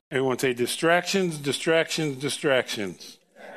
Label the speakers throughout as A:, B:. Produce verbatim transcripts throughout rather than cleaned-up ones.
A: Everyone say distractions, distractions, distractions.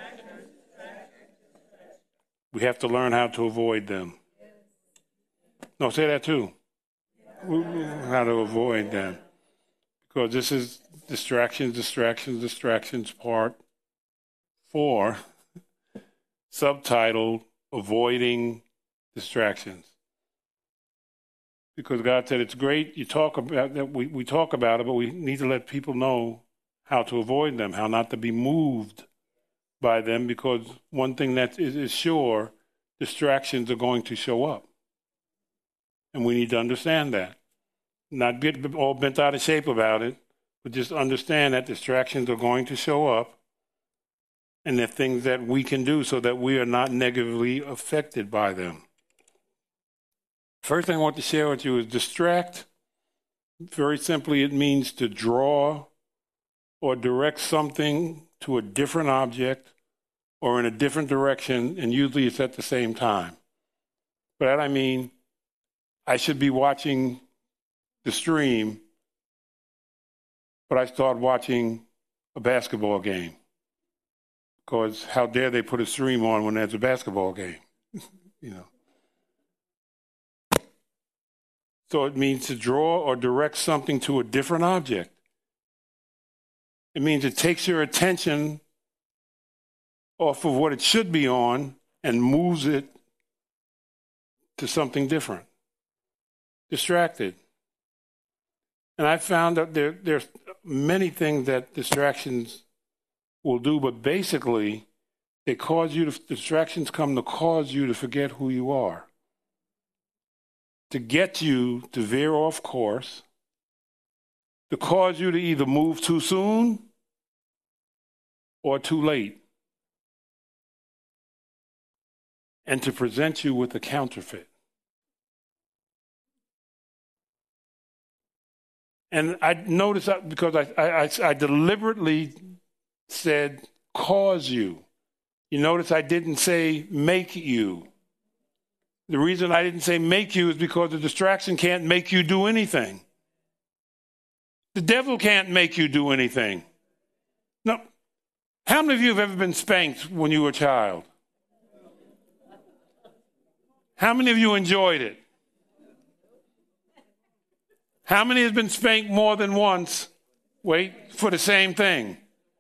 A: We have to learn how to avoid them. No, say that too. How to avoid them. Because this is distractions, distractions, distractions, part four, subtitled Avoiding Distractions. Because God said it's great, you talk about that, we, we talk about it, but we need to let people know how to avoid them, how not to be moved by them, because one thing that is, is sure, distractions are going to show up. And we need to understand that. Not get all bent out of shape about it, but just understand that distractions are going to show up, and they're things that we can do so that we are not negatively affected by them. First thing I want to share with you is distract. Very simply, it means to draw or direct something to a different object or in a different direction, and usually it's at the same time. By that I mean, I should be watching the stream, but I start watching a basketball game. Because how dare they put a stream on when there's a basketball game, you know. So it means to draw or direct something to a different object. It means it takes your attention off of what it should be on and moves it to something different. Distracted. And I found that there, there's many things that distractions will do, but basically, they cause you to, distractions come to cause you to forget who you are. To get you to veer off course, to cause you to either move too soon or too late, and to present you with a counterfeit. And I noticed that because I, I, I deliberately said cause you. You notice I didn't say make you. The reason I didn't say make you is because the distraction can't make you do anything. The devil can't make you do anything. No. How many of you have ever been spanked when you were a child? How many of you enjoyed it? How many has been spanked more than once? Wait, for the same thing.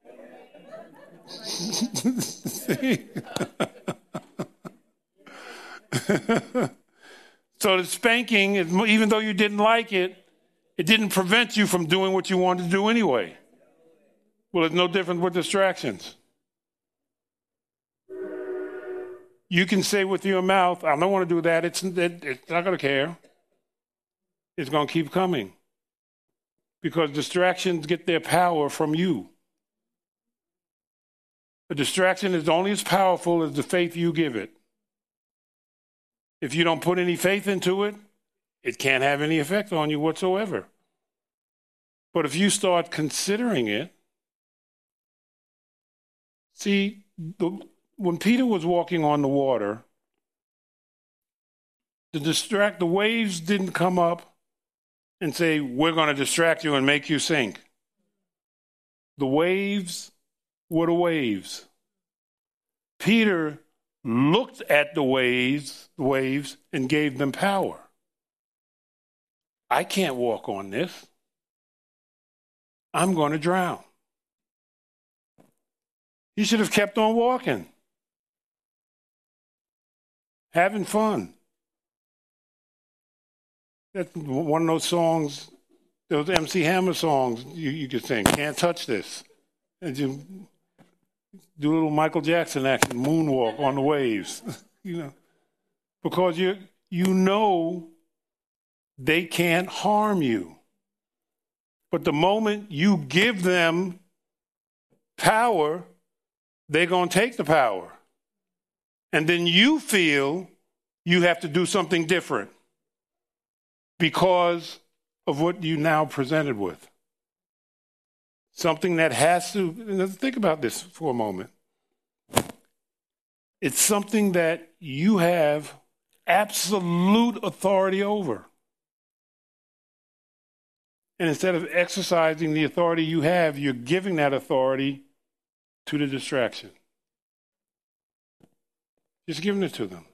A: So the spanking, even though you didn't like it, it didn't prevent you from doing what you wanted to do anyway. Well, it's no different with distractions. You can say with your mouth, I don't want to do that. It's, it, it's not going to care. It's going to keep coming. Because distractions get their power from you. A distraction is only as powerful as the faith you give it. If you don't put any faith into it, it can't have any effect on you whatsoever. But if you start considering it, see, the, when Peter was walking on the water, the distract the waves didn't come up and say, we're going to distract you and make you sink. The waves were the waves. Peter looked at the waves, waves and gave them power. I can't walk on this. I'm going to drown. He should have kept on walking, having fun. That's one of those songs, those M C Hammer songs you, you could sing. Can't touch this. And you do a little Michael Jackson action, moonwalk on the waves, you know, because you you know they can't harm you. But the moment you give them power, they're going to take the power. And then you feel you have to do something different because of what you now presented with. Something that has to, think about this for a moment. It's something that you have absolute authority over. And instead of exercising the authority you have, you're giving that authority to the distraction. Just giving it to them.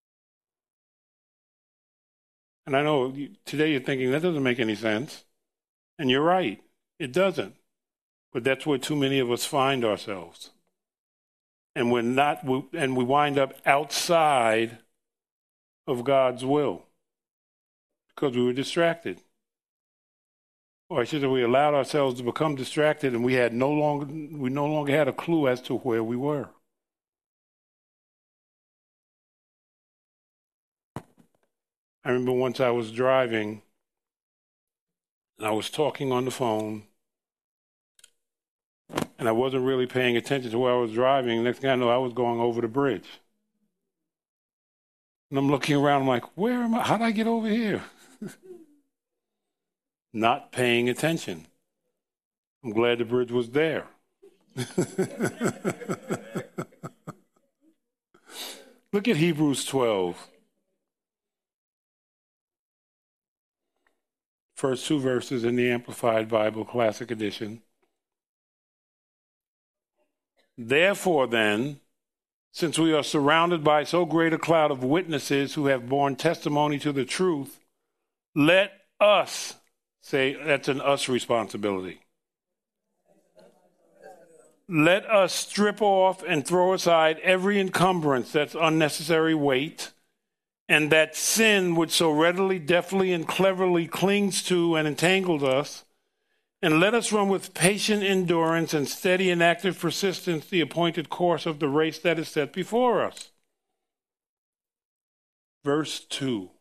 A: And I know today you're thinking, that doesn't make any sense. And you're right, it doesn't. But that's where too many of us find ourselves. And we're not, we, and we wind up outside of God's will because we were distracted. Or I should say, we allowed ourselves to become distracted, and we had no longer, we no longer had a clue as to where we were. I remember once I was driving, and I was talking on the phone, and I wasn't really paying attention to where I was driving. Next thing I know, I was going over the bridge. And I'm looking around, I'm like, where am I? How did I get over here? Not paying attention. I'm glad the bridge was there. Look at Hebrews twelve. First two verses in the Amplified Bible Classic Edition. Therefore, then, since we are surrounded by so great a cloud of witnesses who have borne testimony to the truth, let us, say that's an us responsibility. Let us strip off and throw aside every encumbrance, that's unnecessary weight, and that sin which so readily, deftly, and cleverly clings to and entangles us, and let us run with patient endurance and steady and active persistence the appointed course of the race that is set before us. Verse two.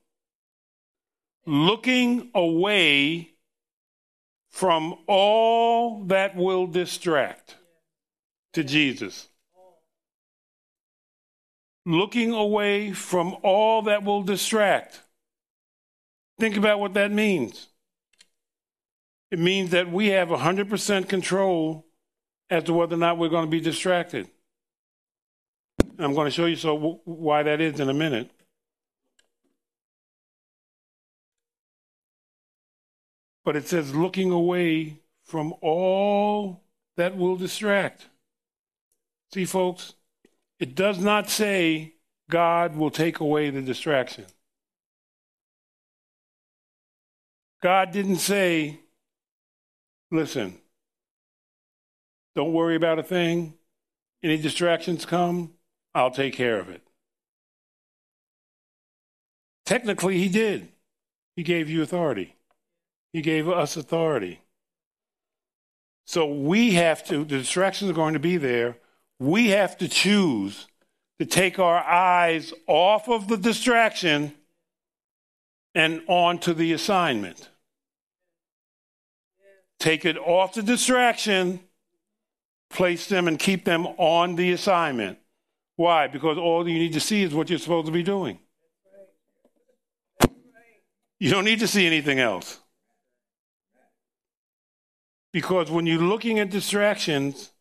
A: Looking away from all that will distract to Jesus. Looking away from all that will distract. Think about what that means. It means that we have one hundred percent control as to whether or not we're going to be distracted. And I'm going to show you so w- why that is in a minute. But it says looking away from all that will distract. See, folks, it does not say God will take away the distraction. God didn't say, listen, don't worry about a thing. Any distractions come, I'll take care of it. Technically, he did. He gave you authority. He gave us authority. So we have to, the distractions are going to be there. We have to choose to take our eyes off of the distraction and onto the assignment. Take it off the distraction, place them and keep them on the assignment. Why? Because all you need to see is what you're supposed to be doing. You don't need to see anything else. Because when you're looking at distractions,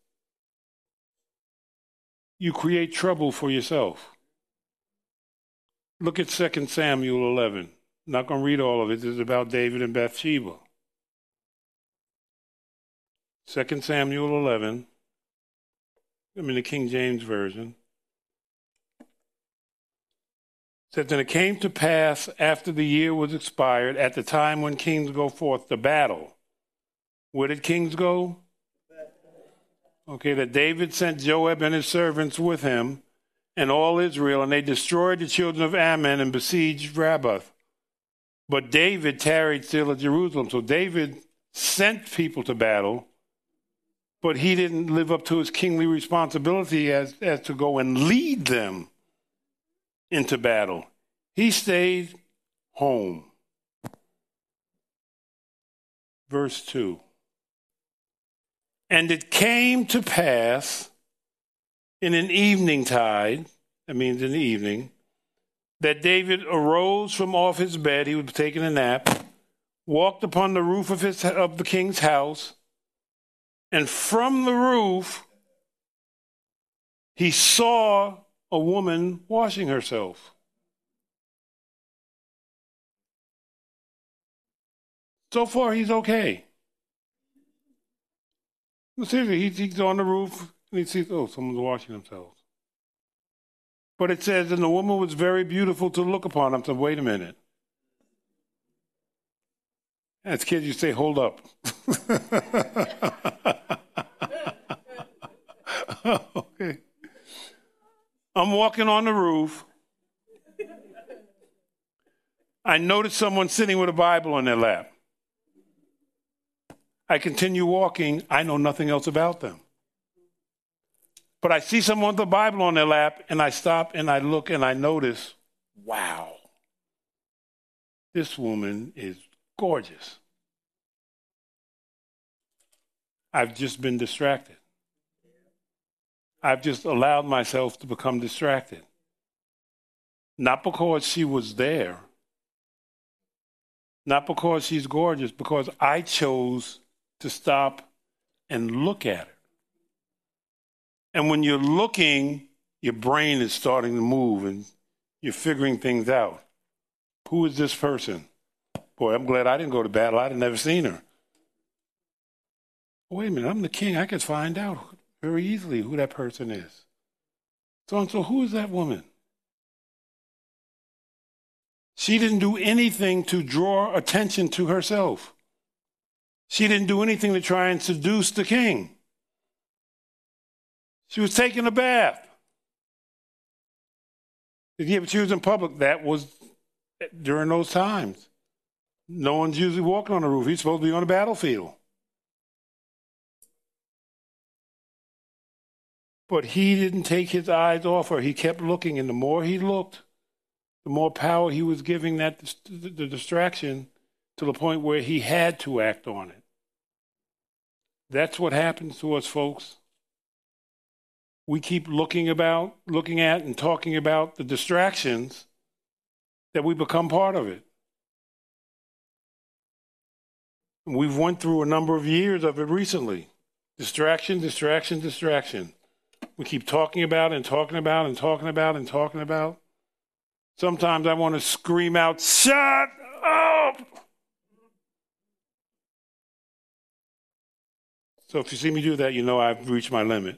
A: you create trouble for yourself. Look at Second Samuel eleven. I'm not going to read all of it. This is about David and Bathsheba. Second Samuel eleven. I'm in the King James Version. It says, and it came to pass after the year was expired, at the time when kings go forth to battle. Where did kings go? Okay, that David sent Joab and his servants with him and all Israel, and they destroyed the children of Ammon and besieged Rabbah. But David tarried still at Jerusalem. So David sent people to battle, but he didn't live up to his kingly responsibility as, as to go and lead them into battle. He stayed home. Verse two. And it came to pass in an evening tide, that means in the evening, that David arose from off his bed, he was taking a nap, walked upon the roof of, his, of the king's house, and from the roof he saw a woman washing herself. So far, he's okay. No, seriously, he's, he's on the roof and he sees, oh, someone's washing themselves. But it says, and the woman was very beautiful to look upon. I'm saying, wait a minute. As kids, you say, hold up. Okay. I'm walking on the roof. I notice someone sitting with a Bible on their lap. I continue walking. I know nothing else about them. But I see someone with a Bible on their lap, and I stop and I look and I notice, wow, this woman is gorgeous. I've just been distracted. I've just allowed myself to become distracted. Not because she was there, not because she's gorgeous, because I chose to stop and look at her. And when you're looking, your brain is starting to move and you're figuring things out. Who is this person? Boy, I'm glad I didn't go to battle. I'd have never seen her. Wait a minute, I'm the king. I could find out very easily who that person is. So, and so who is that woman? She didn't do anything to draw attention to herself. She didn't do anything to try and seduce the king. She was taking a bath. Yeah, but she was in public. That was during those times. No one's usually walking on the roof. He's supposed to be on the battlefield. But he didn't take his eyes off her. He kept looking, and the more he looked, the more power he was giving that the distraction to the point where he had to act on it. That's what happens to us, folks. We keep looking about, looking at and talking about the distractions that we become part of it. We've went through a number of years of it recently. Distraction, distraction, distraction. We keep talking about and talking about and talking about and talking about. Sometimes I want to scream out, shut up! So if you see me do that, you know I've reached my limit.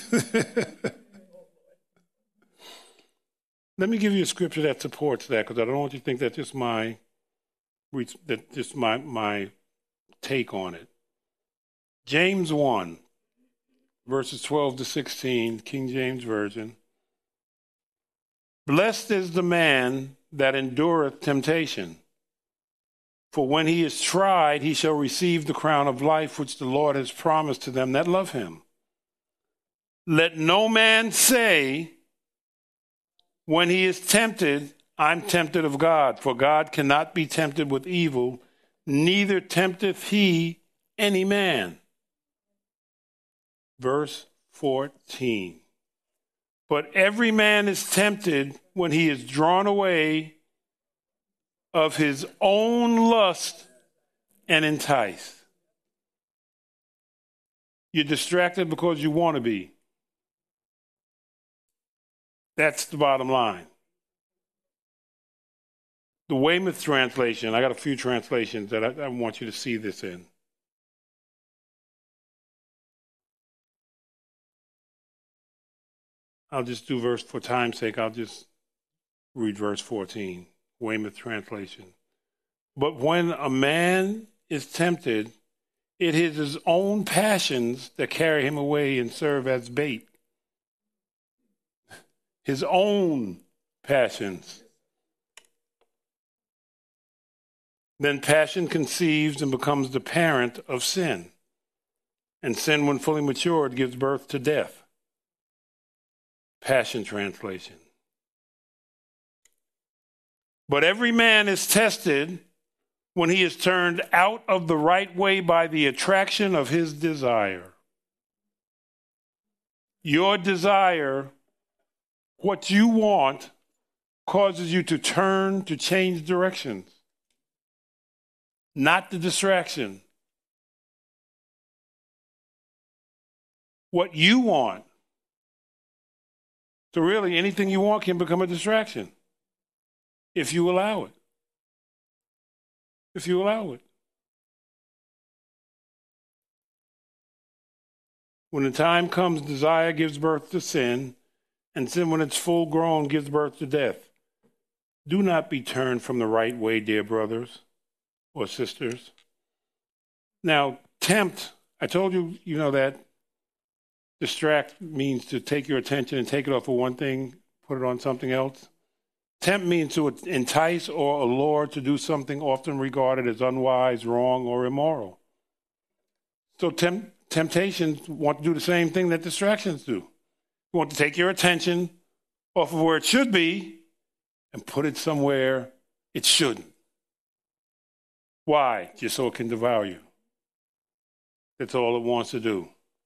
A: Let me give you a scripture that supports that, because I don't want you to think that's just my that just my my take on it. James one, verses twelve to sixteen, King James Version. Blessed is the man that endureth temptation, for when he is tried, he shall receive the crown of life which the Lord has promised to them that love him. Let no man say, when he is tempted, I'm tempted of God, for God cannot be tempted with evil, neither tempteth he any man. Verse fourteen. But every man is tempted when he is drawn away of his own lust and enticed. You're distracted because you want to be. That's the bottom line. The Weymouth translation, I got a few translations that I, I want you to see this in. I'll just do verse, for time's sake, I'll just read verse fourteen, Weymouth translation. But when a man is tempted, it is his own passions that carry him away and serve as bait. His own passions. Then passion conceives and becomes the parent of sin. And sin, when fully matured, gives birth to death. Passion translation. But every man is tested when he is turned out of the right way by the attraction of his desire. Your desire, what you want, causes you to turn, to change directions. Not the distraction. What you want. So really, anything you want can become a distraction if you allow it. If you allow it. When the time comes, desire gives birth to sin, and sin, when it's full grown, gives birth to death. Do not be turned from the right way, dear brothers or sisters. Now, tempt, I told you, you know that distract means to take your attention and take it off of one thing, put it on something else. Tempt means to entice or allure to do something often regarded as unwise, wrong, or immoral. So temp- temptations want to do the same thing that distractions do. You want to take your attention off of where it should be and put it somewhere it shouldn't. Why? Just so it can devour you. That's all it wants to do.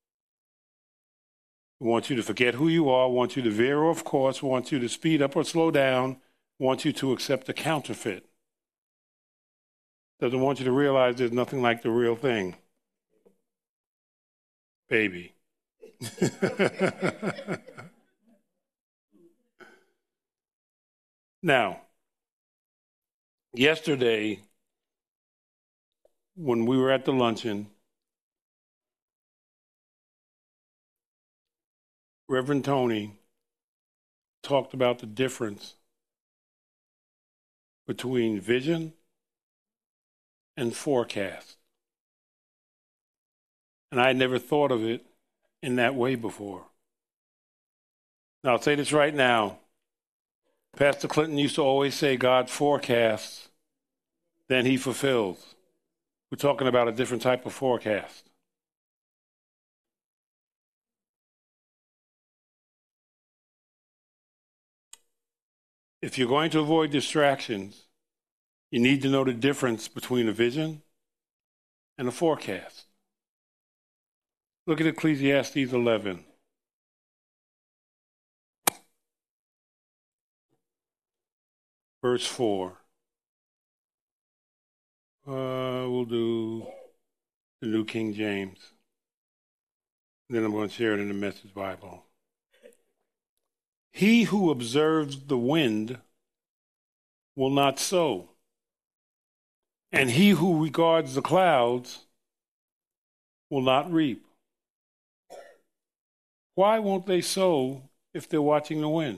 A: It wants you to forget who you are, wants you to veer off course, wants you to speed up or slow down, wants you to accept a counterfeit. Doesn't want you to realize there's nothing like the real thing. Baby. Now, yesterday, when we were at the luncheon, Reverend Tony talked about the difference between vision and forecast. And I had never thought of it in that way before. Now, I'll say this right now. Pastor Clinton used to always say God forecasts, then he fulfills. We're talking about a different type of forecast. If you're going to avoid distractions, you need to know the difference between a vision and a forecast. Look at Ecclesiastes eleven. Verse four. Uh, we'll do the New King James. Then I'm going to share it in the Message Bible. He who observes the wind will not sow, and he who regards the clouds will not reap. Why won't they sow if they're watching the wind?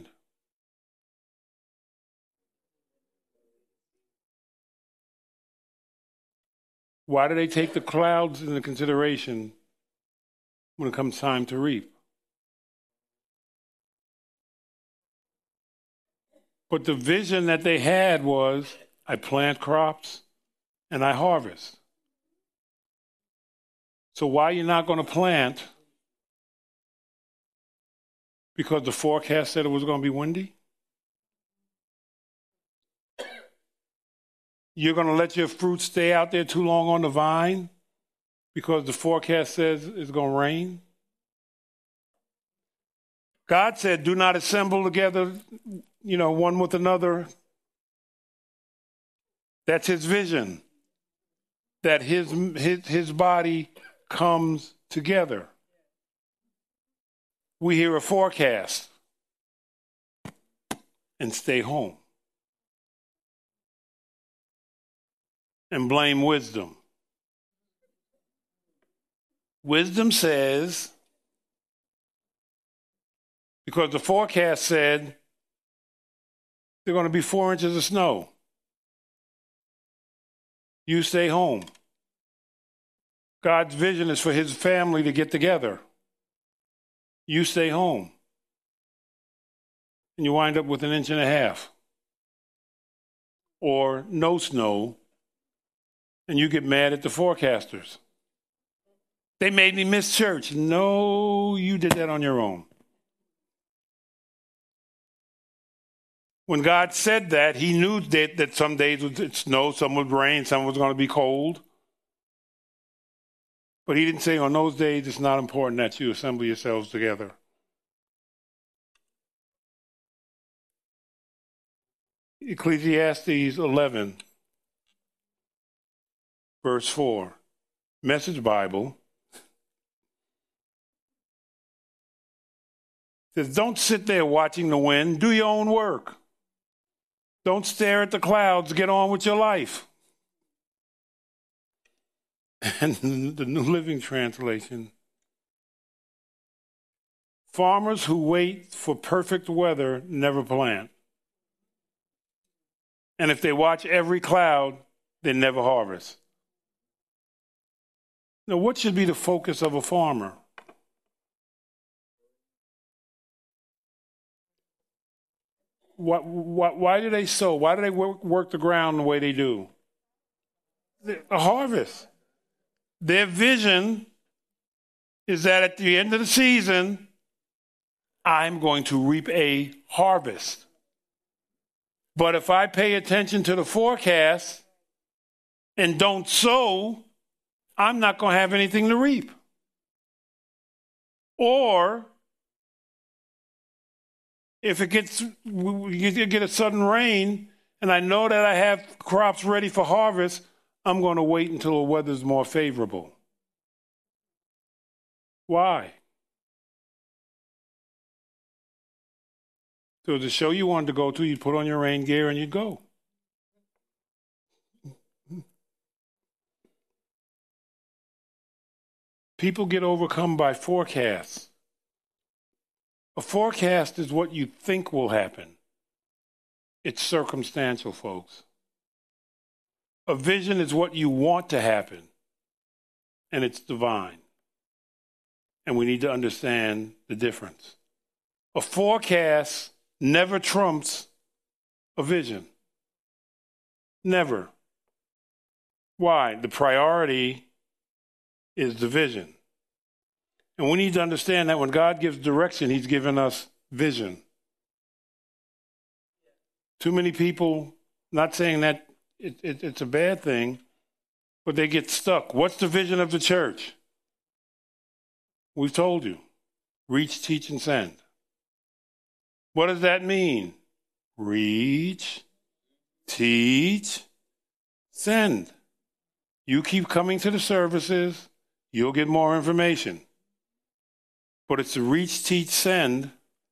A: Why do they take the clouds into consideration when it comes time to reap? But the vision that they had was, I plant crops and I harvest. So why are you not going to plant? Because the forecast said it was going to be windy? You're going to let your fruit stay out there too long on the vine because the forecast says it's going to rain? God said, do not assemble together, you know, one with another. That's his vision, that his, his, his body comes together. We hear a forecast and stay home and blame wisdom. Wisdom says, because the forecast said there are going to be four inches of snow, you stay home. God's vision is for his family to get together. You stay home. And you wind up with an inch and a half. Or no snow. And you get mad at the forecasters. They made me miss church. No, you did that on your own. When God said that, he knew that, that some days would snow, some would rain, some was going to be cold. But he didn't say on those days it's not important that you assemble yourselves together. Ecclesiastes eleven, verse four, Message Bible, says, don't sit there watching the wind, do your own work. Don't stare at the clouds, get on with your life. And the New Living Translation Farmers who wait for perfect weather never plant. And if they watch every cloud, they never harvest. Now, what should be the focus of a farmer? What, what, why do they sow? Why do they work, work the ground the way they do? A harvest. Their vision is that at the end of the season, I'm going to reap a harvest. But if I pay attention to the forecast and don't sow, I'm not going to have anything to reap. Or if it gets, you get a sudden rain and I know that I have crops ready for harvest, I'm going to wait until the weather's more favorable. Why? So the show you wanted to go to, you put on your rain gear and you go. People get overcome by forecasts. A forecast is what you think will happen. It's circumstantial, folks. A vision is what you want to happen, and it's divine. And we need to understand the difference. A forecast never trumps a vision. Never. Why? The priority is the vision. And we need to understand that when God gives direction, he's given us vision. Too many people, not saying that it, it, it's a bad thing, but they get stuck. What's the vision of the church? We've told you. Reach, teach, and send. What does that mean? Reach, teach, send. You keep coming to the services, you'll get more information. But it's to reach, teach, send,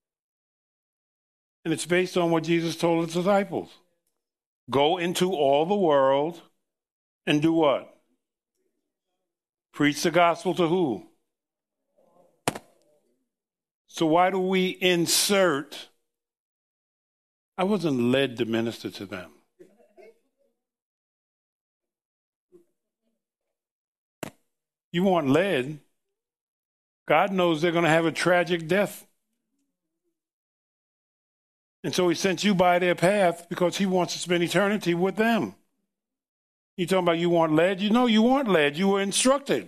A: and it's based on what Jesus told his disciples. Go into all the world and do what? Preach the gospel to who? So why do we insert, I wasn't led to minister to them. You weren't led. God knows they're going to have a tragic death. And so he sent you by their path because he wants to spend eternity with them. You talking about you weren't led? You know you weren't led. You were instructed.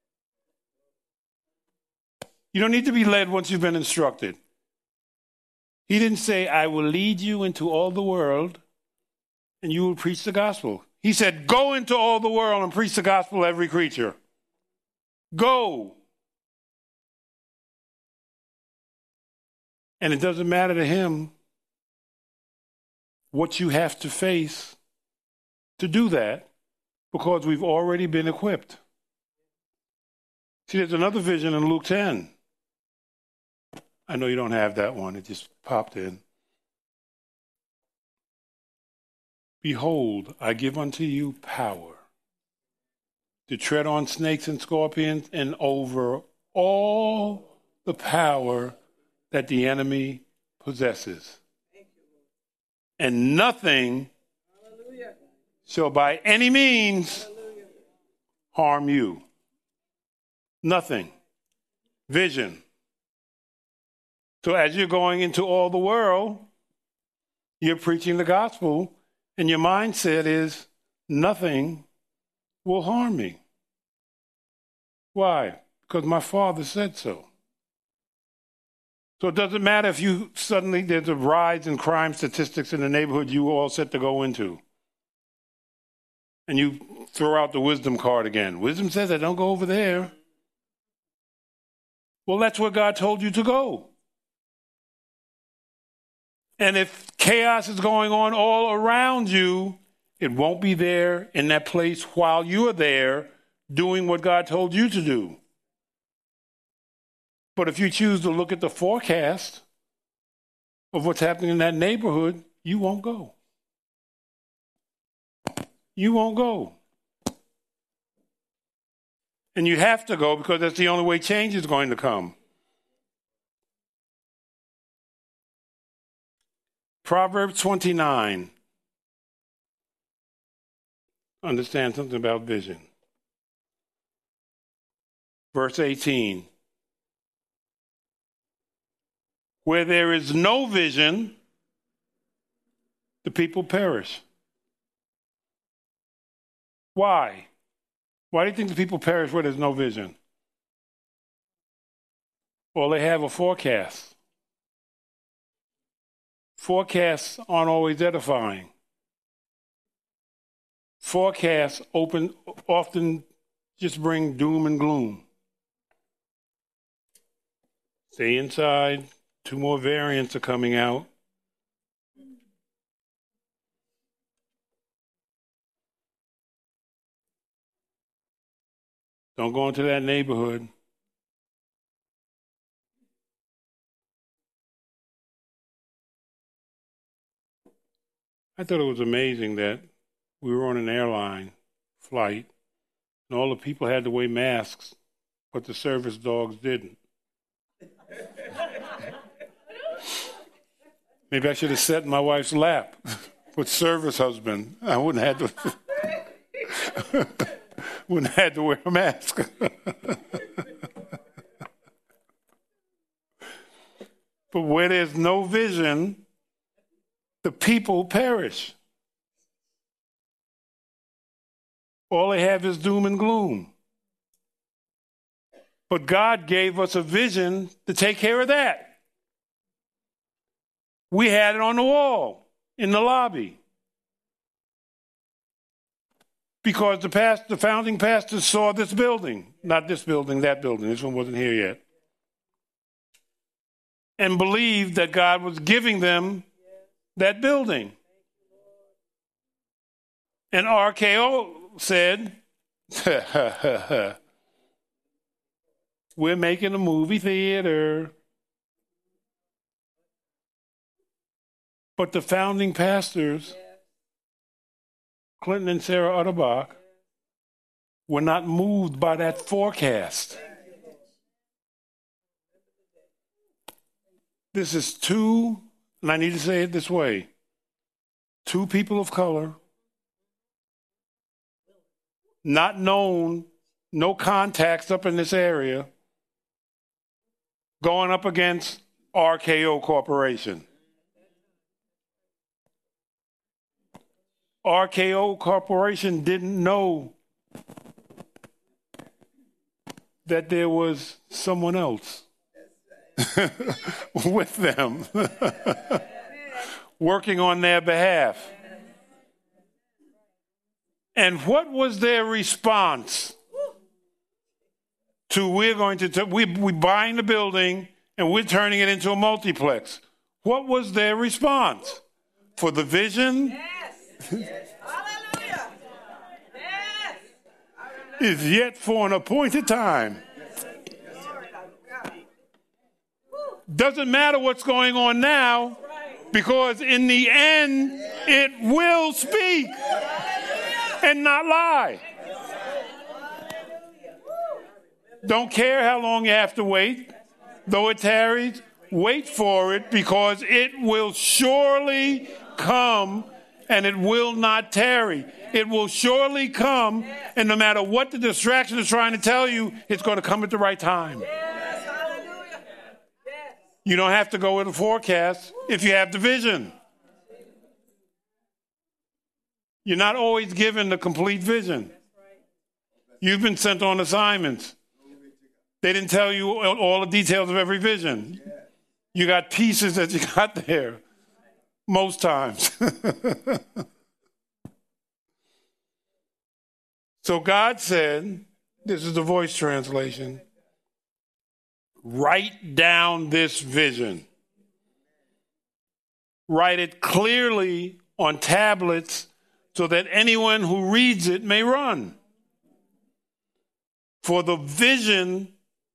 A: You don't need to be led once you've been instructed. He didn't say, I will lead you into all the world and you will preach the gospel. He said, go into all the world and preach the gospel to every creature. Go. And it doesn't matter to him what you have to face to do that because we've already been equipped. See, there's another vision in Luke ten. I know you don't have that one. It just popped in. Behold, I give unto you power to tread on snakes and scorpions and over all the power that the enemy possesses. And nothing Hallelujah. Shall by any means Hallelujah. Harm you. Nothing. Vision. So as you're going into all the world, you're preaching the gospel, and your mindset is nothing will harm me. Why? Because my Father said so. So it doesn't matter if you suddenly, there's a rise in crime statistics in the neighborhood you were all set to go into. And you throw out the wisdom card again. Wisdom says, I don't go over there. Well, that's where God told you to go. And if chaos is going on all around you, it won't be there in that place while you're there doing what God told you to do. But if you choose to look at the forecast of what's happening in that neighborhood, you won't go. You won't go. And you have to go because that's the only way change is going to come. Proverbs twenty-nine. Understand something about vision. Verse eighteen. Where there is no vision, the people perish. Why? Why do you think the people perish where there's no vision? Well, they have a forecast. Forecasts aren't always edifying. Forecasts open, often just bring doom and gloom. Stay inside. Two more variants are coming out. Don't go into that neighborhood. I thought it was amazing that we were on an airline flight and all the people had to wear masks, but the service dogs didn't. Maybe I should have sat in my wife's lap with service husband. I wouldn't have to, wouldn't have to wear a mask. But where there's no vision, the people perish. All they have is doom and gloom. But God gave us a vision to take care of that. We had it on the wall in the lobby. Because the past, the founding pastors saw this building, not this building, that building. This one wasn't here yet. And believed that God was giving them that building. And R K O said, we're making a movie theater. But the founding pastors, Clinton and Sarah Utterbach, were not moved by that forecast. This is two, and I need to say it this way, two people of color, not known, no contacts up in this area, going up against R K O Corporation. R K O Corporation didn't know that there was someone else with them working on their behalf. And what was their response to we're going to, t- we, we buying the building and we're turning it into a multiplex? What was their response? For the vision? Yes. Yes. Hallelujah. Yes. Is yet for an appointed time. Doesn't matter what's going on now, because in the end, it will speak and not lie. Don't care how long you have to wait. Though it tarries, wait for it, because it will surely come. And it will not tarry. It will surely come, and no matter what the distraction is trying to tell you, it's going to come at the right time. Yes, hallelujah. Yes. You don't have to go with a forecast if you have the vision. You're not always given the complete vision. You've been sent on assignments. They didn't tell you all the details of every vision. You got pieces that you got there. Most times. So God said, this is the Voice translation, write down this vision. Write it clearly on tablets so that anyone who reads it may run. For the vision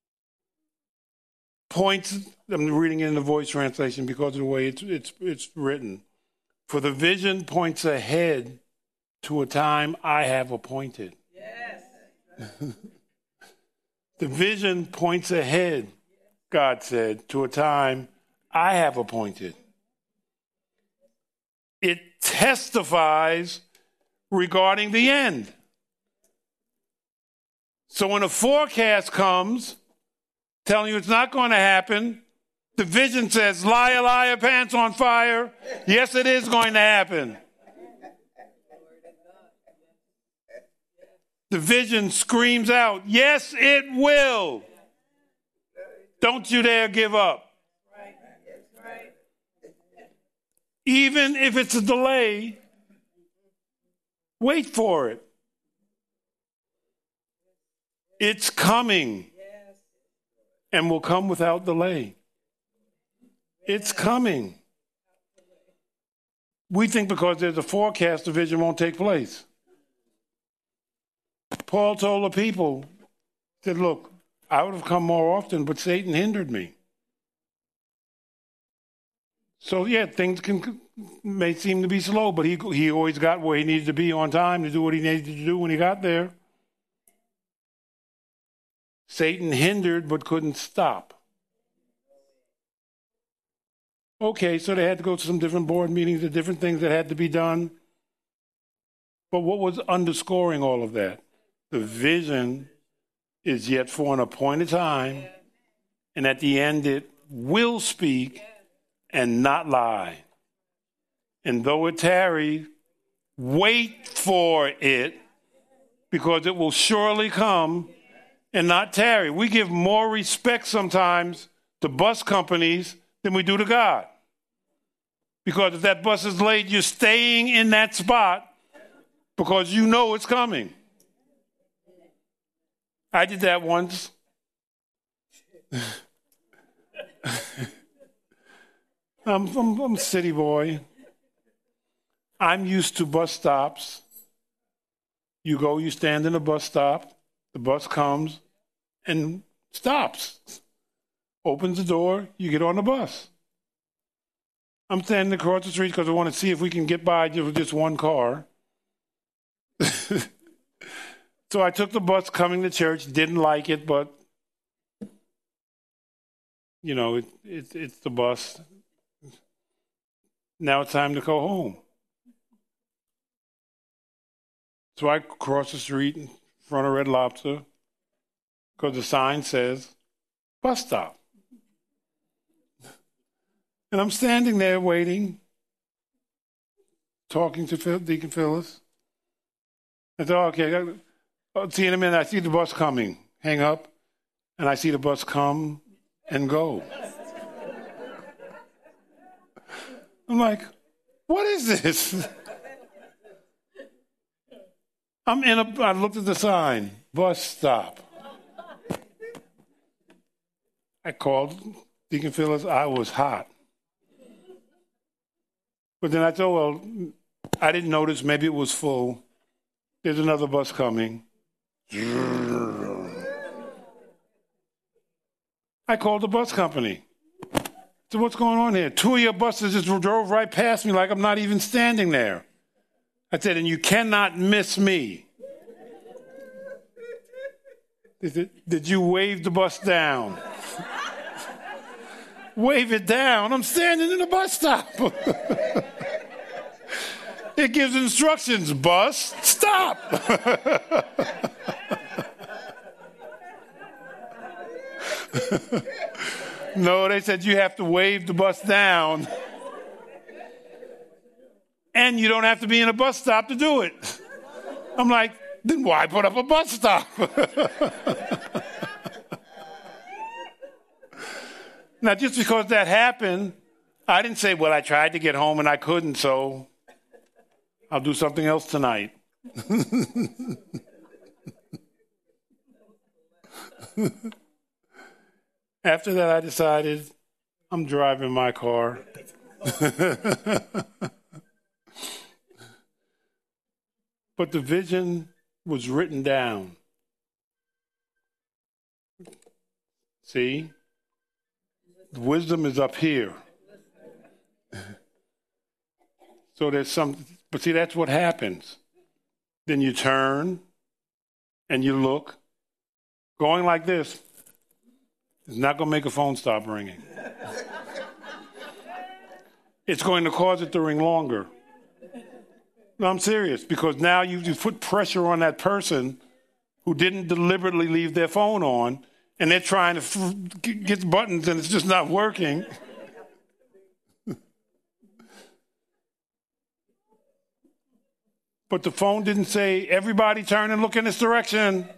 A: points, I'm reading it in the Voice translation because of the way it's, it's, it's written. For the vision points ahead to a time I have appointed. Yes. The vision points ahead, God said, to a time I have appointed. It testifies regarding the end. So when a forecast comes telling you it's not going to happen, the vision says, liar, liar, pants on fire. Yes, it is going to happen. The vision screams out, yes, it will. Don't you dare give up. Even if it's a delay, wait for it. It's coming and will come without delay. It's coming. We think because there's a forecast, the vision won't take place. Paul told the people, said, look, I would have come more often, but Satan hindered me. So, yeah, things can may seem to be slow, but he he always got where he needed to be on time to do what he needed to do when he got there. Satan hindered but couldn't stop. Okay, so they had to go to some different board meetings, the different things that had to be done. But what was underscoring all of that? The vision is yet for an appointed time, and at the end it will speak and not lie. And though it tarry, wait for it, because it will surely come and not tarry. We give more respect sometimes to bus companies than we do to God. Because if that bus is late, you're staying in that spot because you know it's coming. I did that once. I'm, I'm, I'm a city boy. I'm used to bus stops. You go, you stand in a bus stop. The bus comes and stops. Opens the door, you get on the bus. I'm standing across the street because I want to see if we can get by with just one car. So I took the bus coming to church, didn't like it, but, you know, it, it, it's the bus. Now it's time to go home. So I cross the street in front of Red Lobster because the sign says, bus stop. And I'm standing there waiting, talking to Phil, Deacon Phyllis. I thought, okay, I'll see you in a minute. I see the bus coming. Hang up. And I see the bus come and go. I'm like, what is this? I'm in a, I looked at the sign, bus stop. I called Deacon Phyllis. I was hot. But then I thought, well, I didn't notice. Maybe it was full. There's another bus coming. I called the bus company. So what's going on here? Two of your buses just drove right past me like I'm not even standing there. I said, and you cannot miss me. Did, did you wave the bus down? Wave it down. I'm standing in a bus stop. It gives instructions. Bus, stop. No, they said you have to wave the bus down. And you don't have to be in a bus stop to do it. I'm like, then why put up a bus stop? Now, just because that happened, I didn't say, well, I tried to get home and I couldn't, so I'll do something else tonight. After that, I decided I'm driving my car. But the vision was written down. See? The wisdom is up here. So there's some, but see, that's what happens. Then you turn and you look. Going like this is not going to make a phone stop ringing. It's going to cause it to ring longer. No, I'm serious, because now you, you put pressure on that person who didn't deliberately leave their phone on, and they're trying to f- get buttons and it's just not working. But the phone didn't say, everybody turn and look in this direction.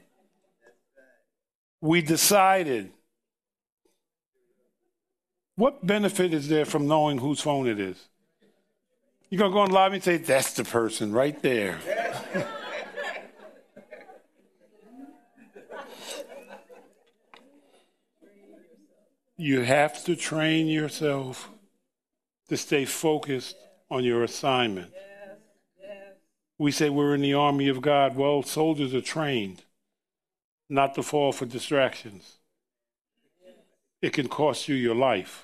A: We decided. What benefit is there from knowing whose phone it is? You're going to go in the lobby and say, that's the person right there. You have to train yourself to stay focused on your assignment. We say we're in the army of God. Well, soldiers are trained not to fall for distractions. It can cost you your life.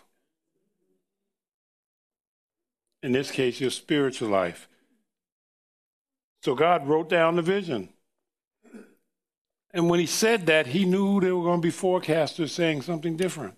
A: In this case, your spiritual life. So God wrote down the vision. And when he said that, he knew there were going to be forecasters saying something different.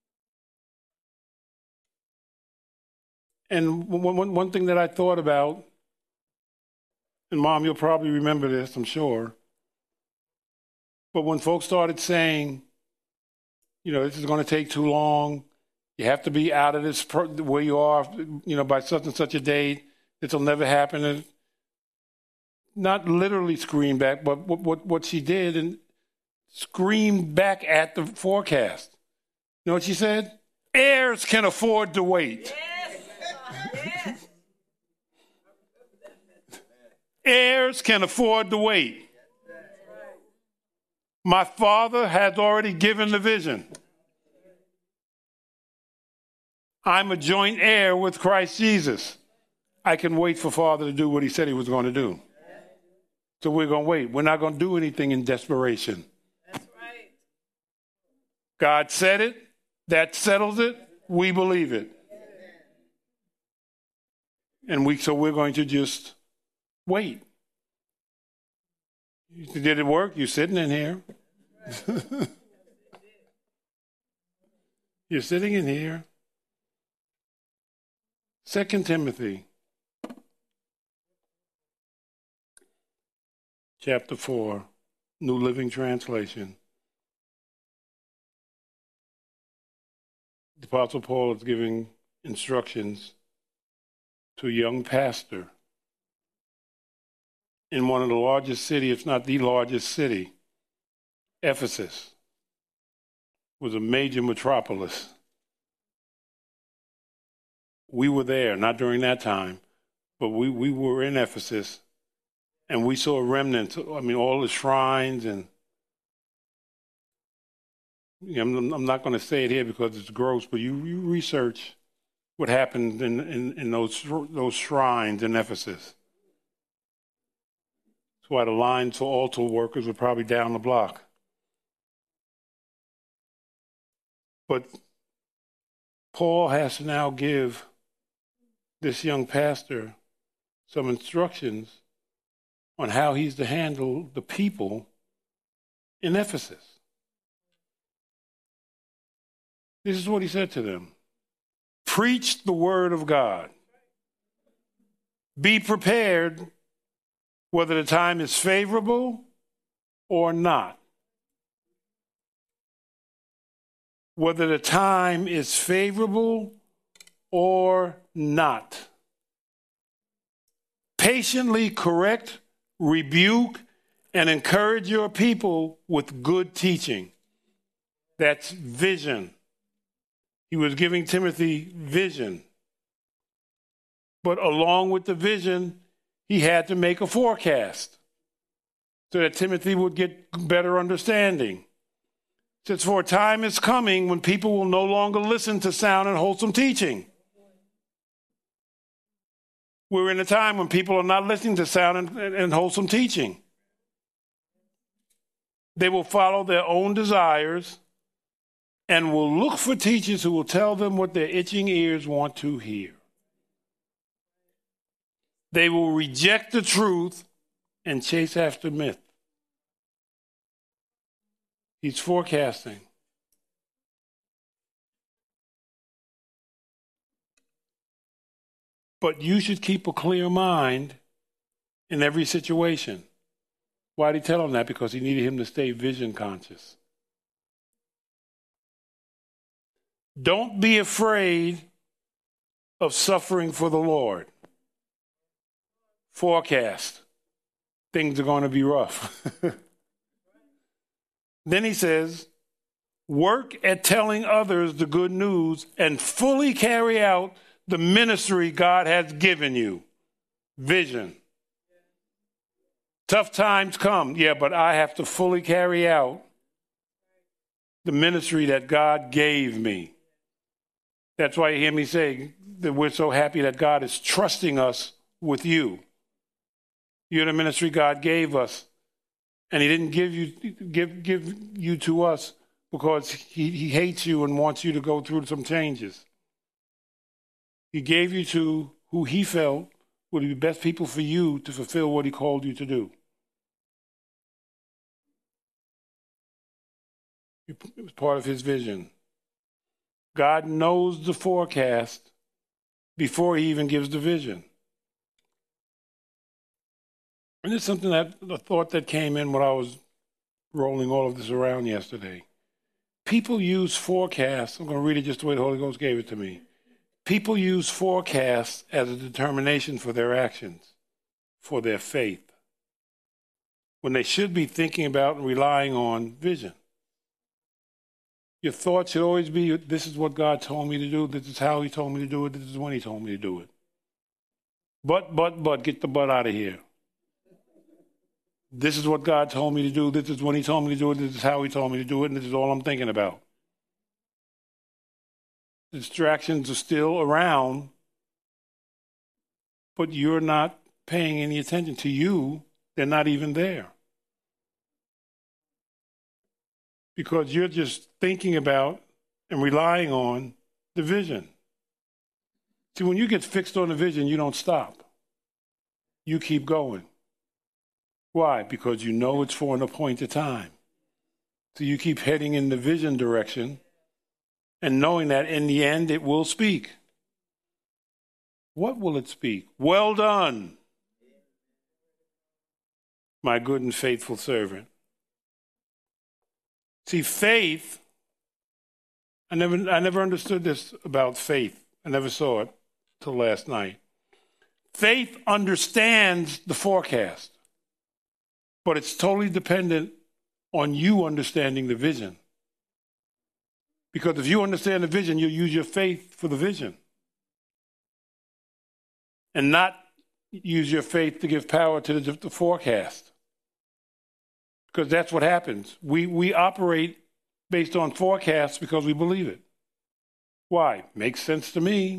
A: And one, one, one thing that I thought about, and Mom, you'll probably remember this, I'm sure, but when folks started saying, you know, this is going to take too long, you have to be out of this pro- where you are, you know, by such and such a date, this will never happen. And not literally scream back, but what, what, what she did, and screamed back at the forecast. You know what she said? Heirs can afford to wait. Yes. Heirs can afford to wait. My Father has already given the vision. I'm a joint heir with Christ Jesus. I can wait for Father to do what he said he was going to do. So we're going to wait. We're not going to do anything in desperation. That's right. God said it. That settles it. We believe it. And we so we're going to just wait. Did it work? You're sitting in here. You're sitting in here. Second Timothy chapter four, New Living Translation. The Apostle Paul is giving instructions to a young pastor in one of the largest cities, if not the largest city. Ephesus was a major metropolis. We were there, not during that time, but we, we were in Ephesus, and we saw remnants. I mean, all the shrines, and you know, I'm, I'm not going to say it here because it's gross, but you, you research what happened in, in, in those, those shrines in Ephesus. That's why the lines for altar workers were probably down the block. But Paul has to now give this young pastor some instructions on how he's to handle the people in Ephesus. This is what he said to them. Preach the word of God. Be prepared whether the time is favorable or not. Whether the time is favorable or not. Patiently correct, rebuke, and encourage your people with good teaching. That's vision. He was giving Timothy vision. But along with the vision, he had to make a forecast so that Timothy would get better understanding. Since for a time is coming when people will no longer listen to sound and wholesome teaching. We're in a time when people are not listening to sound and, and, and wholesome teaching. They will follow their own desires and will look for teachers who will tell them what their itching ears want to hear. They will reject the truth and chase after myth. He's forecasting. But you should keep a clear mind in every situation. Why did he tell him that? Because he needed him to stay vision conscious. Don't be afraid of suffering for the Lord. Forecast. Things are going to be rough. Then he says, work at telling others the good news and fully carry out the ministry God has given you. Vision. Tough times come, yeah, but I have to fully carry out the ministry that God gave me. That's why you hear me say that we're so happy that God is trusting us with you. You're the ministry God gave us. And he didn't give you give give you to us because he, he hates you and wants you to go through some changes. He gave you to who he felt would be the best people for you to fulfill what he called you to do. It was part of his vision. God knows the forecast before he even gives the vision. And it's something that, a thought that came in when I was rolling all of this around yesterday. People use forecasts, I'm going to read it just the way the Holy Ghost gave it to me. People use forecasts as a determination for their actions, for their faith, when they should be thinking about and relying on vision. Your thoughts should always be, this is what God told me to do, this is how he told me to do it, this is when he told me to do it. But, but, but, get the but out of here. This is what God told me to do, this is when he told me to do it, this is how he told me to do it, and this is all I'm thinking about. Distractions are still around, but you're not paying any attention to you. They're not even there. Because you're just thinking about and relying on the vision. See, when you get fixed on the vision, you don't stop. You keep going. Why? Because you know it's for an appointed time. So you keep heading in the vision direction and knowing that in the end it will speak. What will it speak? Well done, my good and faithful servant. See, faith, I never, I never understood this about faith. I never saw it till last night. Faith understands the forecast, but it's totally dependent on you understanding the vision. Because if you understand the vision, you'll use your faith for the vision. And not use your faith to give power to the, the forecast. Because that's what happens. We, we operate based on forecasts because we believe it. Why? Makes sense to me.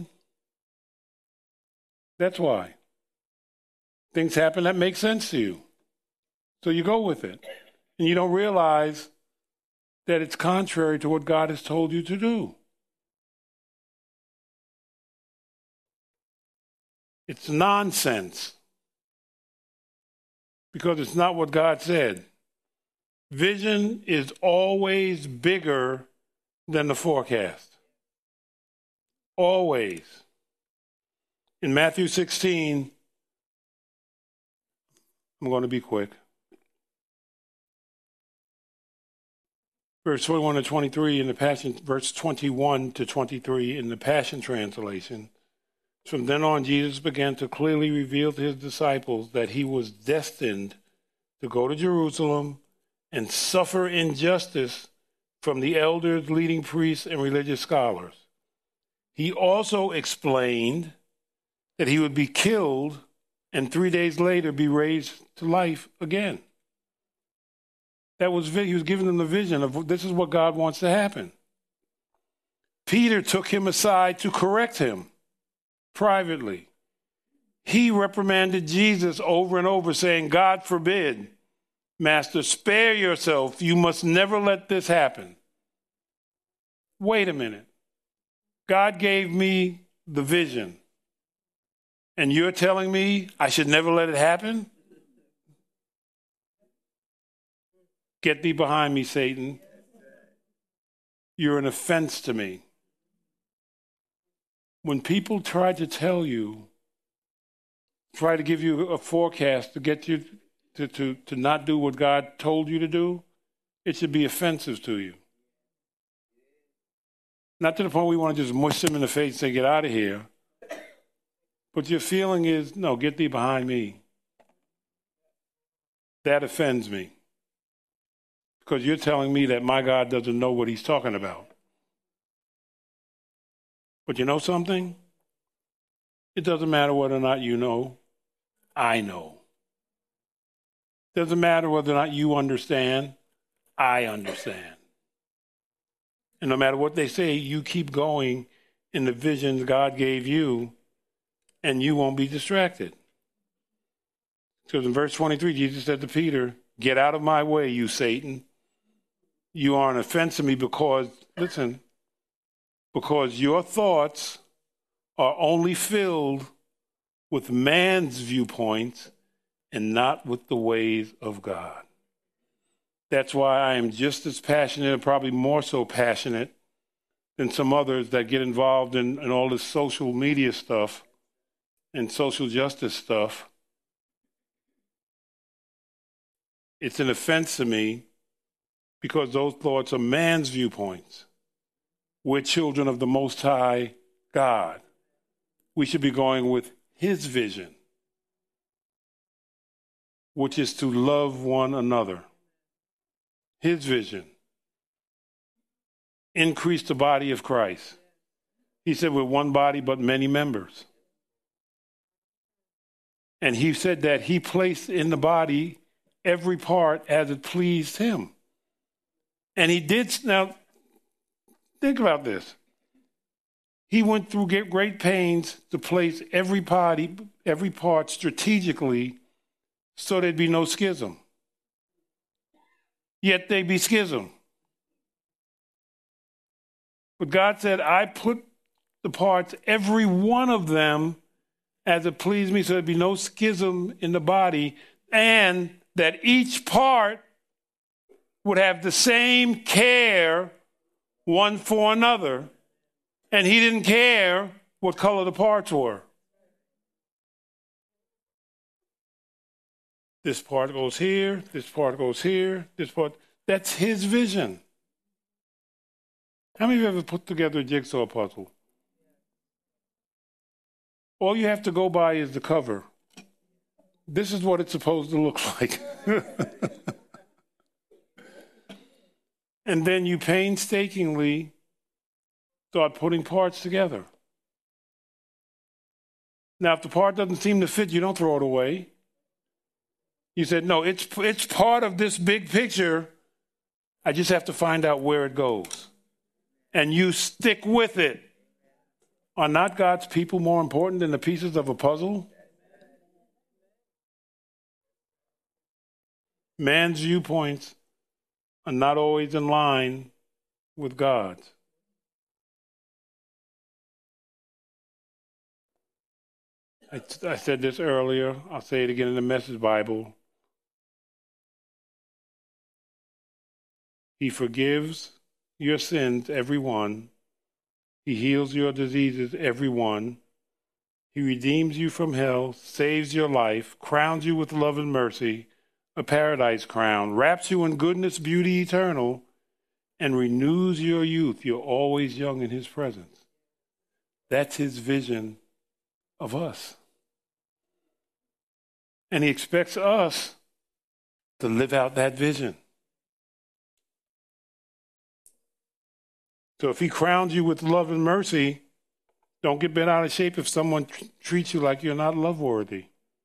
A: That's why. Things happen that make sense to you. So you go with it. And you don't realize that it's contrary to what God has told you to do. It's nonsense. Because it's not what God said. Vision is always bigger than the forecast. Always. In Matthew sixteen, I'm going to be quick. Verse twenty-one to twenty-three in the Passion, verse twenty-one to twenty-three in the Passion Translation. From then on, Jesus began to clearly reveal to his disciples that he was destined to go to Jerusalem and suffer injustice from the elders, leading priests, and religious scholars. He also explained that he would be killed and three days later be raised to life again. That was, he was giving them the vision of this is what God wants to happen. Peter took him aside to correct him privately. He reprimanded Jesus over and over, saying, God forbid, Master, spare yourself. You must never let this happen. Wait a minute. God gave me the vision, and you're telling me I should never let it happen? Get thee behind me, Satan. You're an offense to me. When people try to tell you try to give you a forecast to get you to, to, to not do what God told you to do, it should be offensive to you. Not to the point we want to just mush them in the face and say, get out of here. But your feeling is, no, get thee behind me. That offends me. Because you're telling me that my God doesn't know what he's talking about. But you know something? It doesn't matter whether or not you know. I know. Doesn't matter whether or not you understand. I understand. And no matter what they say, you keep going in the visions God gave you, and you won't be distracted. Because in verse twenty-three, Jesus said to Peter, get out of my way, you Satan. You are an offense to me because, listen, because your thoughts are only filled with man's viewpoints and not with the ways of God. That's why I am just as passionate, and probably more so passionate than some others that get involved in, in all this social media stuff and social justice stuff. It's an offense to me because those thoughts are man's viewpoints. We're children of the Most High God. We should be going with his vision, which is to love one another. His vision. Increase the body of Christ. He said we're one body but many members. And he said that he placed in the body every part as it pleased him. And he did, now, think about this. He went through great pains to place every body, every part strategically so there'd be no schism. Yet they be schism. But God said, I put the parts, every one of them, as it pleased me, so there'd be no schism in the body, and that each part would have the same care one for another. And he didn't care what color the parts were. This part goes here, this part goes here, this part. That's his vision. How many of you ever put together a jigsaw puzzle? All you have to go by is the cover. This is what it's supposed to look like. And then you painstakingly start putting parts together. Now, if the part doesn't seem to fit, you don't throw it away. You said, no, it's, it's part of this big picture. I just have to find out where it goes. And you stick with it. Are not God's people more important than the pieces of a puzzle? Man's viewpoints are not always in line with God's. I, I said this earlier. I'll say it again in the Message Bible. He forgives your sins, every one. He heals your diseases, every one. He redeems you from hell, saves your life, crowns you with love and mercy, a paradise crown, wraps you in goodness, beauty eternal, and renews your youth. You're always young in his presence. That's his vision of us. And he expects us to live out that vision. So if he crowns you with love and mercy, don't get bent out of shape if someone tr- treats you like you're not love-worthy.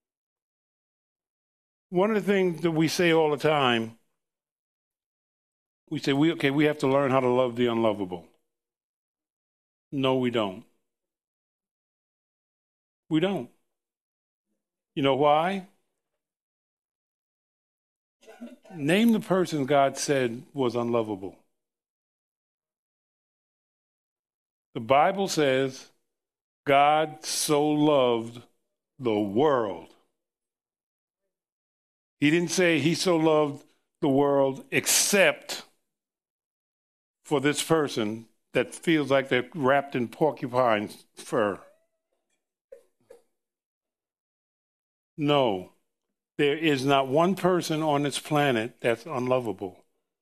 A: One of the things that we say all the time, we say, we okay, we have to learn how to love the unlovable. No, we don't. We don't. You know why? Name the person God said was unlovable. The Bible says God so loved the world. He didn't say he so loved the world except for this person that feels like they're wrapped in porcupine's fur. No, there is not one person on this planet that's unlovable.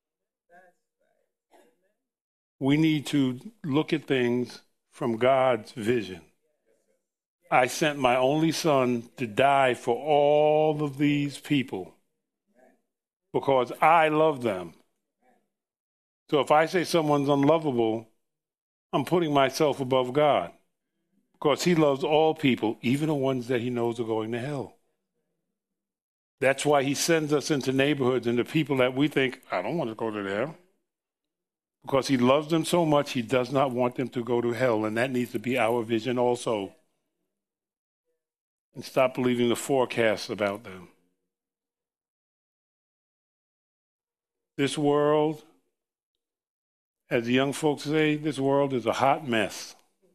A: We need to look at things from God's vision. I sent my only son to die for all of these people because I love them. So if I say someone's unlovable, I'm putting myself above God because he loves all people, even the ones that he knows are going to hell. That's why he sends us into neighborhoods and the people that we think, I don't want to go to there. Because he loves them so much, he does not want them to go to hell. And that needs to be our vision also. And stop believing the forecasts about them. This world, as the young folks say, this world is a hot mess.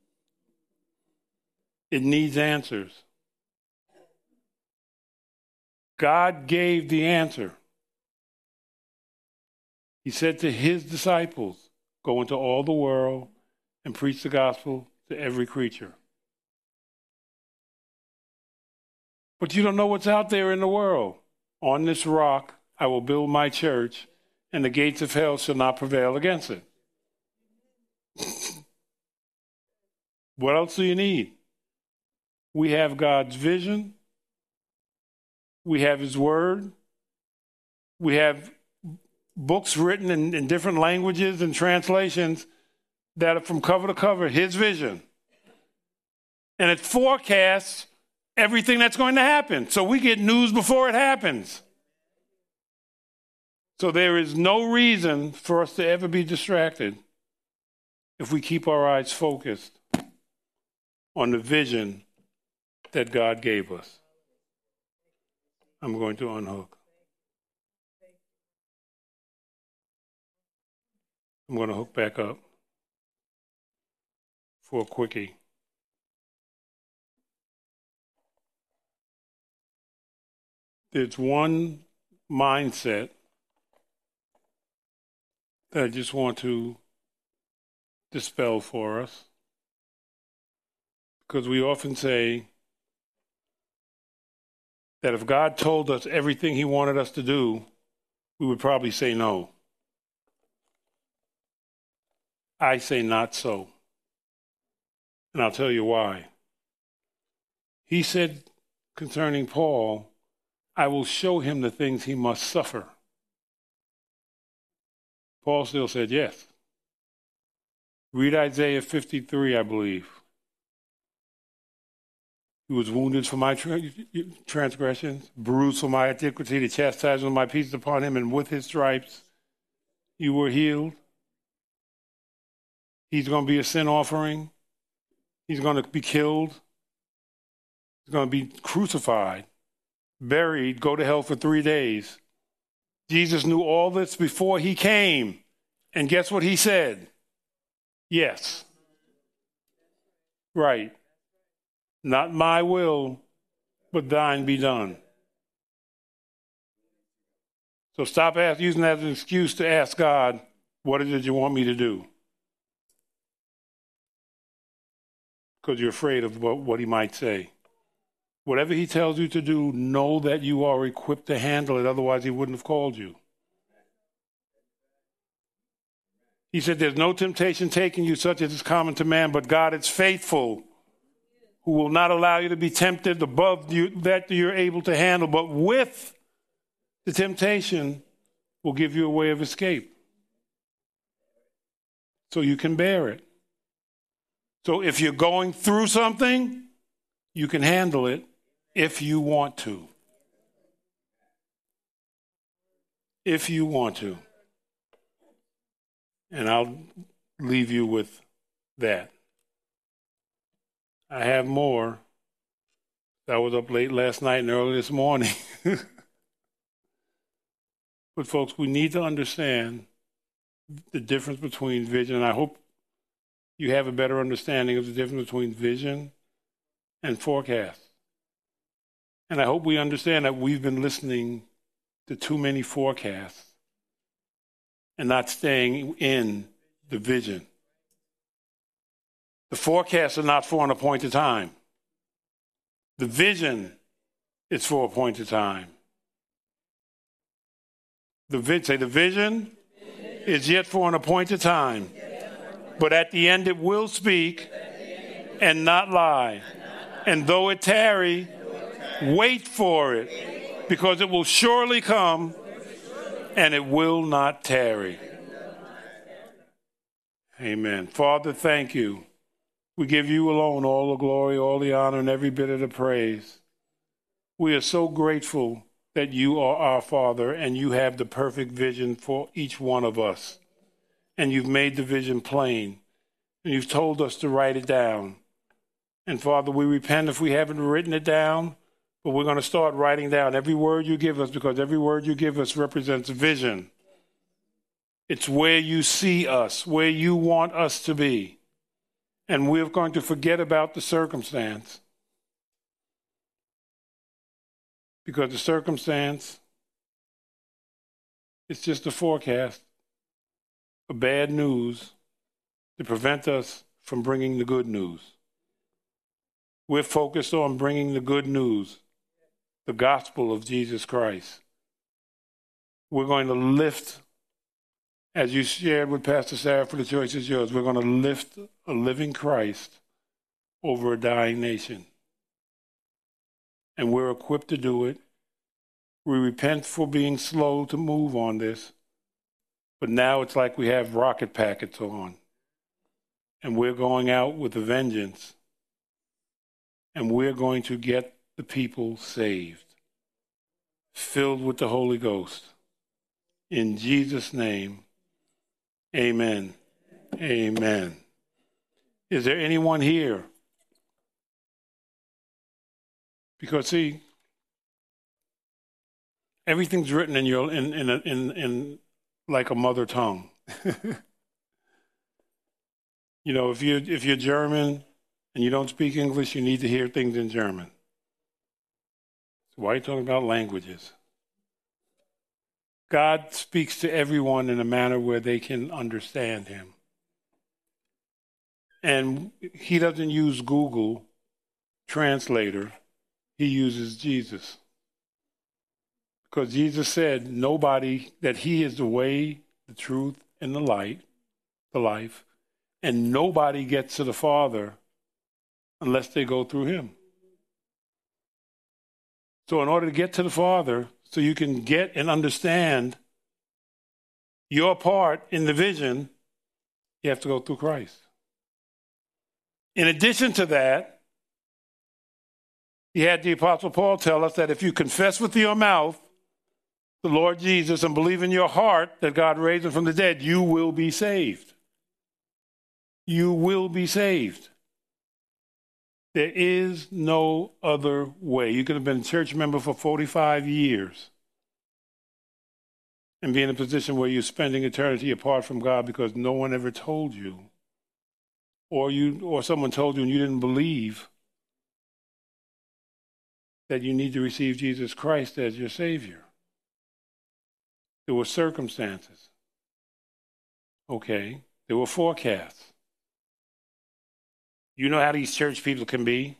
A: It needs answers. God gave the answer. He said to his disciples, go into all the world and preach the gospel to every creature. But you don't know what's out there in the world. On this rock, I will build my church, and the gates of hell shall not prevail against it. What else do you need? We have God's vision. We have his word. We have books written in, in different languages and translations that are from cover to cover, his vision. And it forecasts everything that's going to happen. So we get news before it happens. So there is no reason for us to ever be distracted if we keep our eyes focused on the vision that God gave us. I'm going to unhook. I'm going to hook back up for a quickie. There's one mindset that I just want to dispel for us, because we often say that if God told us everything he wanted us to do, we would probably say no. I say not so. And I'll tell you why. He said concerning Paul, I will show him the things he must suffer. Paul still said yes. Read Isaiah fifty-three, I believe. He was wounded for my tra- transgressions, bruised for my iniquity, the chastisement of my peace is upon him, and with his stripes you were healed. He's going to be a sin offering. He's going to be killed. He's going to be crucified, buried, go to hell for three days. Jesus knew all this before he came. And guess what he said? Yes. Right. Not my will, but thine be done. So stop ask, using that as an excuse to ask God, what is it you want me to do? Because you're afraid of what, what he might say. Whatever he tells you to do, know that you are equipped to handle it. Otherwise, he wouldn't have called you. He said, there's no temptation taking you such as is common to man, but God is faithful, who will not allow you to be tempted above you, that you're able to handle, but with the temptation will give you a way of escape so you can bear it. So if you're going through something, you can handle it if you want to. If you want to. And I'll leave you with that. I have more. I was up late last night and early this morning. But folks, we need to understand the difference between vision, and I hope you have a better understanding of the difference between vision and forecast. And I hope we understand that we've been listening to too many forecasts and not staying in the vision. The forecasts are not for an appointed time. The vision It's for appointed time. The vi- say the vision is yet for an appointed time, but at the end it will speak and not lie. And though it tarry, wait for it, because it will surely come and it will not tarry. Amen. Father, thank you. We give you alone all the glory, all the honor, and every bit of the praise. We are so grateful that you are our Father and you have the perfect vision for each one of us. And you've made the vision plain, and you've told us to write it down. And Father, we repent if we haven't written it down, but we're going to start writing down every word you give us, because every word you give us represents vision. It's where you see us, where you want us to be. And we're going to forget about the circumstance, because the circumstance is just a forecast of bad news to prevent us from bringing the good news. We're focused on bringing the good news, the gospel of Jesus Christ. We're going to lift, as you shared with Pastor Sarah, for the choice is yours, we're going to lift a living Christ over a dying nation. And we're equipped to do it. We repent for being slow to move on this, but now it's like we have rocket packets on, and we're going out with a vengeance, and we're going to get the people saved, filled with the Holy Ghost. In Jesus' name, amen. Amen. Is there anyone here? Because see, everything's written in your in in in, in like a mother tongue. You know, if you if you're German and you don't speak English, you need to hear things in German. So why are you talking about languages? God speaks to everyone in a manner where they can understand him. And he doesn't use Google Translator. He uses Jesus. Because Jesus said, nobody, that he is the way, the truth, and the light, the life, and nobody gets to the Father unless they go through him. So in order to get to the Father, so you can get and understand your part in the vision, you have to go through Christ. In addition to that, he had the Apostle Paul tell us that if you confess with your mouth the Lord Jesus and believe in your heart that God raised him from the dead, you will be saved. You will be saved. There is no other way. You could have been a church member for forty-five years and be in a position where you're spending eternity apart from God because no one ever told you, or you, or someone told you and you didn't believe that you need to receive Jesus Christ as your Savior. There were circumstances. Okay. There were forecasts. You know how these church people can be?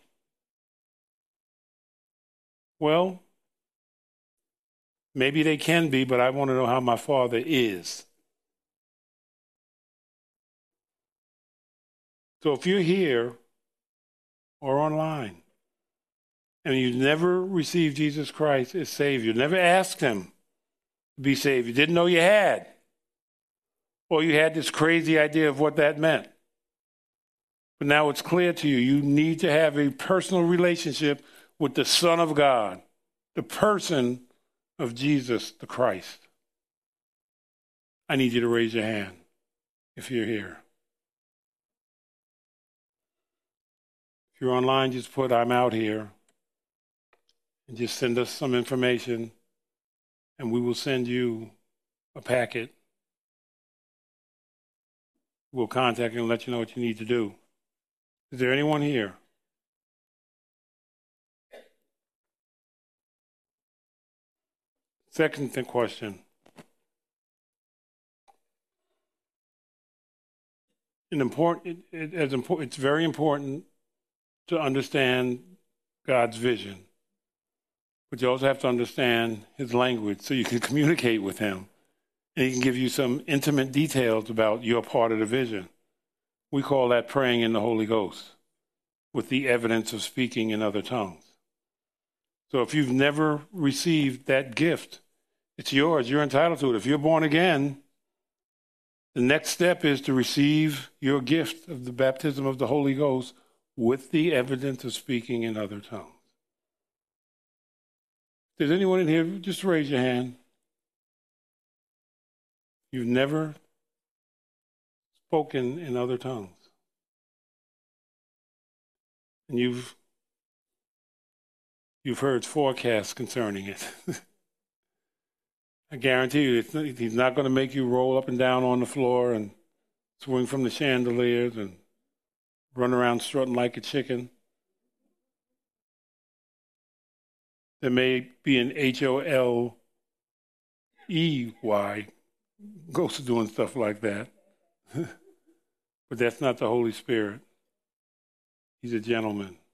A: Well, maybe they can be, but I want to know how my Father is. So if you're here or online and you've never received Jesus Christ as Savior, never asked him to be saved, you didn't know you had, or you had this crazy idea of what that meant, but now it's clear to you, you need to have a personal relationship with the Son of God, the person of Jesus the Christ. I need you to raise your hand if you're here. If you're online, just put "I'm out here" and just send us some information, and we will send you a packet. We'll contact you and let you know what you need to do. Is there anyone here? Second th- question. An important, it, it, as important, it's very important to understand God's vision. But you also have to understand his language so you can communicate with him. And he can give you some intimate details about your part of the vision. We call that praying in the Holy Ghost with the evidence of speaking in other tongues. So if you've never received that gift, it's yours. You're entitled to it. If you're born again, the next step is to receive your gift of the baptism of the Holy Ghost with the evidence of speaking in other tongues. Does anyone in here, just raise your hand. You've never spoken in other tongues. And you've you've heard forecasts concerning it. I guarantee you, it's not, he's not going to make you roll up and down on the floor and swing from the chandeliers and run around strutting like a chicken. There may be an H O L E Y ghost doing stuff like that. But that's not the Holy Spirit. He's a gentleman.